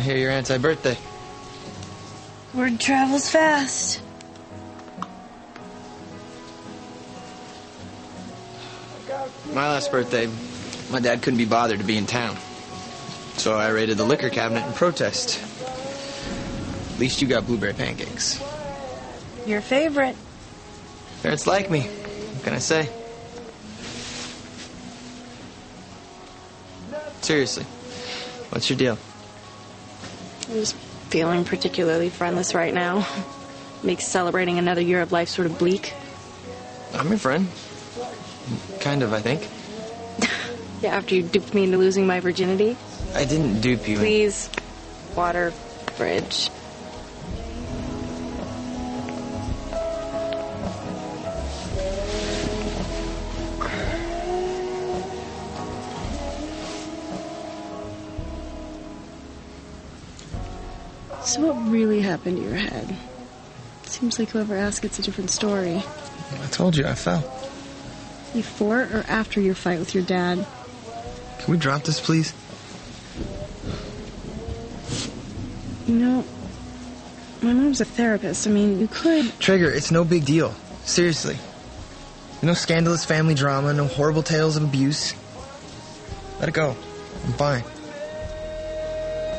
hear your anti-birthday. Word travels fast. My last birthday, my dad couldn't be bothered to be in town. So I raided the liquor cabinet in protest. At least you got blueberry pancakes. Your favorite. Parents like me. What can I say? Seriously, what's your deal? I'm just feeling particularly friendless right now. Makes celebrating another year of life sort of bleak. I'm your friend. Kind of, I think. Yeah, after you duped me into losing my virginity. I didn't dupe you. Please, water, fridge. So what really happened to your head? Seems like whoever asked it's a different story. I told you, I fell. Before or after your fight with your dad? Can we drop this, please? You know, my mom's a therapist. I mean, you could... Trigger, it's no big deal. Seriously. No scandalous family drama, no horrible tales of abuse. Let it go. I'm fine.